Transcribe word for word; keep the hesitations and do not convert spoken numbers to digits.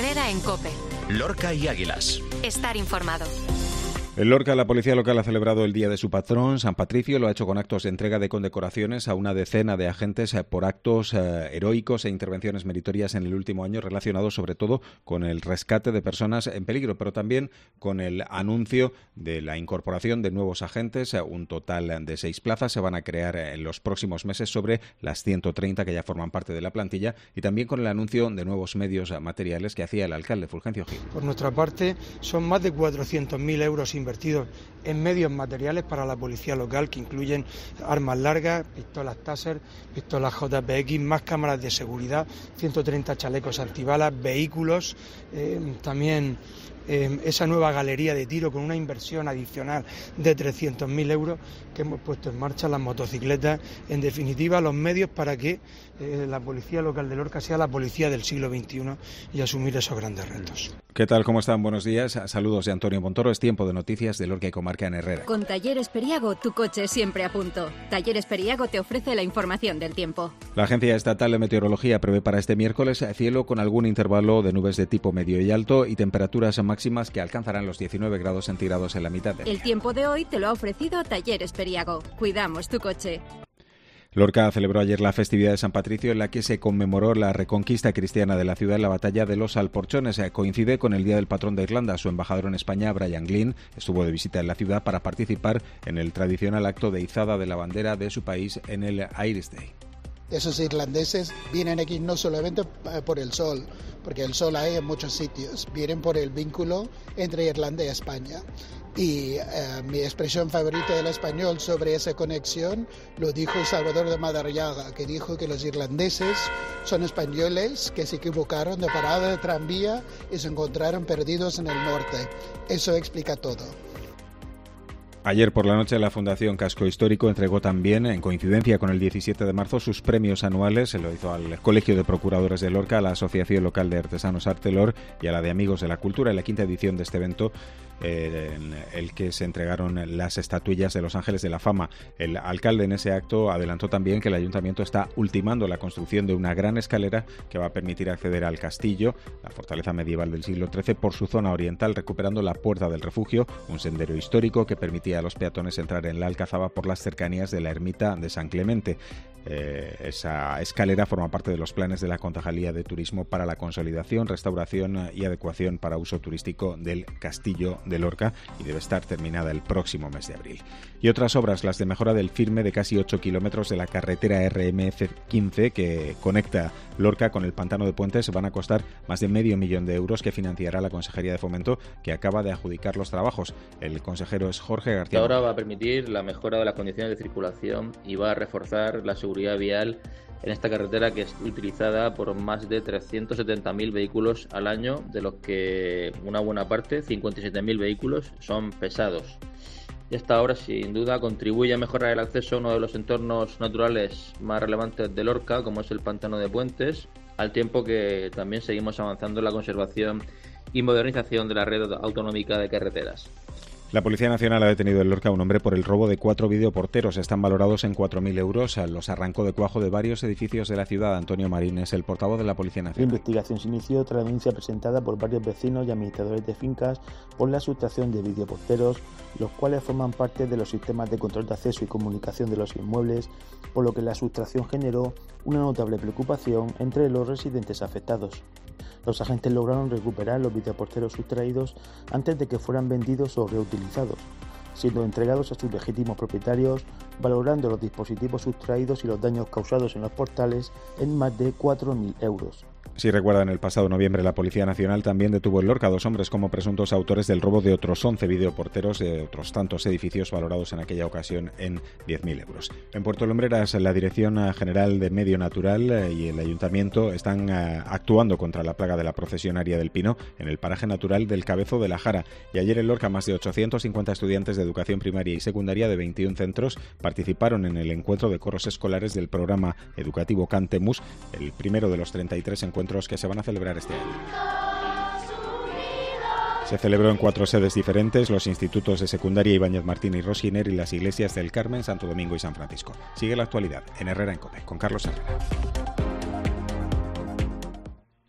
Herrera en COPE. Lorca y Águilas. Estar informado. En Lorca, la policía local ha celebrado el día de su patrón, San Patricio. Lo ha hecho con actos de entrega de condecoraciones a una decena de agentes por actos eh, heroicos e intervenciones meritorias en el último año, relacionados sobre todo con el rescate de personas en peligro, pero también con el anuncio de la incorporación de nuevos agentes. Un total de seis plazas se van a crear en los próximos meses sobre las ciento treinta que ya forman parte de la plantilla, y también con el anuncio de nuevos medios materiales que hacía el alcalde Fulgencio Gil. Por nuestra parte, son más de cuatrocientos mil euros invertidos en medios materiales para la policía local, que incluyen armas largas, pistolas Taser, pistolas J P X, más cámaras de seguridad, ciento treinta chalecos antibalas, vehículos, eh, también eh, esa nueva galería de tiro con una inversión adicional de trescientos mil euros que hemos puesto en marcha, las motocicletas, en definitiva los medios para que eh, la policía local de Lorca sea la policía del siglo veintiuno y asumir esos grandes retos. ¿Qué tal? ¿Cómo están? Buenos días. Saludos de Antonio Montoro. Es tiempo de noticias de Lorca y comarca en Herrera. Con Talleres Periago, tu coche siempre a punto. Talleres Periago te ofrece la información del tiempo. La Agencia Estatal de Meteorología prevé para este miércoles cielo con algún intervalo de nubes de tipo medio y alto y temperaturas máximas que alcanzarán los diecinueve grados centígrados en la mitad del día. El tiempo de hoy te lo ha ofrecido Talleres Periago. Cuidamos tu coche. Lorca celebró ayer la festividad de San Patricio, en la que se conmemoró la reconquista cristiana de la ciudad en la batalla de los Alporchones. Coincide con el Día del Patrón de Irlanda. Su embajador en España, Brian Glynn, estuvo de visita en la ciudad para participar en el tradicional acto de izada de la bandera de su país en el Irish Day. Esos irlandeses vienen aquí no solamente por el sol, porque el sol hay en muchos sitios, vienen por el vínculo entre Irlanda y España. Y eh, mi expresión favorita del español sobre esa conexión lo dijo Salvador de Madariaga, que dijo que los irlandeses son españoles que se equivocaron de parada de tranvía y se encontraron perdidos en el norte. Eso explica todo. Ayer por la noche la Fundación Casco Histórico entregó también, en coincidencia con el diecisiete de marzo, sus premios anuales. Se lo hizo al Colegio de Procuradores de Lorca, a la Asociación Local de Artesanos Artelor y a la de Amigos de la Cultura, en la quinta edición de este evento, eh, en el que se entregaron las estatuillas de los Ángeles de la Fama. El alcalde en ese acto adelantó también que el Ayuntamiento está ultimando la construcción de una gran escalera que va a permitir acceder al castillo, la fortaleza medieval del siglo trece, por su zona oriental, recuperando la Puerta del Refugio, un sendero histórico que permitía a los peatones entrar en la Alcazaba por las cercanías de la ermita de San Clemente. Eh, esa escalera forma parte de los planes de la Concejalía de Turismo para la consolidación, restauración y adecuación para uso turístico del Castillo de Lorca, y debe estar terminada el próximo mes de abril. Y otras obras, las de mejora del firme de casi ocho kilómetros de la carretera R M F quince que conecta Lorca con el Pantano de Puentes, van a costar más de medio millón de euros, que financiará la Consejería de Fomento, que acaba de adjudicar los trabajos. El consejero es Jorge García. Ahora va a permitir la mejora de las condiciones de circulación y va a reforzar la seguridad vial en esta carretera, que es utilizada por más de trescientos setenta mil vehículos al año, de los que una buena parte, cincuenta y siete mil vehículos, son pesados. Esta obra sin duda contribuye a mejorar el acceso a uno de los entornos naturales más relevantes de Lorca, como es el Pantano de Puentes, al tiempo que también seguimos avanzando en la conservación y modernización de la red autonómica de carreteras. La Policía Nacional ha detenido en Lorca a un hombre por el robo de cuatro videoporteros. Están valorados en cuatro mil euros. Los arrancó de cuajo de varios edificios de la ciudad. Antonio Marín es el portavoz de la Policía Nacional. La investigación se inició tras la denuncia presentada por varios vecinos y administradores de fincas por la sustracción de videoporteros, los cuales forman parte de los sistemas de control de acceso y comunicación de los inmuebles, por lo que la sustracción generó una notable preocupación entre los residentes afectados. Los agentes lograron recuperar los videoporteros sustraídos antes de que fueran vendidos o reutilizados, siendo entregados a sus legítimos propietarios, valorando los dispositivos sustraídos y los daños causados en los portales en más de cuatro mil euros. Si recuerdan, el pasado noviembre la Policía Nacional también detuvo en Lorca a dos hombres como presuntos autores del robo de otros once videoporteros de otros tantos edificios, valorados en aquella ocasión en diez mil euros. En Puerto Lumbreras, la Dirección General de Medio Natural y el Ayuntamiento están actuando contra la plaga de la procesionaria del pino en el paraje natural del Cabezo de la Jara. Y ayer en Lorca, más de ochocientos cincuenta estudiantes de educación primaria y secundaria de veintiún centros participaron en el encuentro de coros escolares del programa educativo Cantemus, el primero de los treinta y tres encuentros que se van a celebrar este año. Se celebró en cuatro sedes diferentes: los institutos de secundaria Ibáñez Martín y Rosiner y las iglesias del Carmen, Santo Domingo y San Francisco. Sigue la actualidad en Herrera en COPE con Carlos Herrera.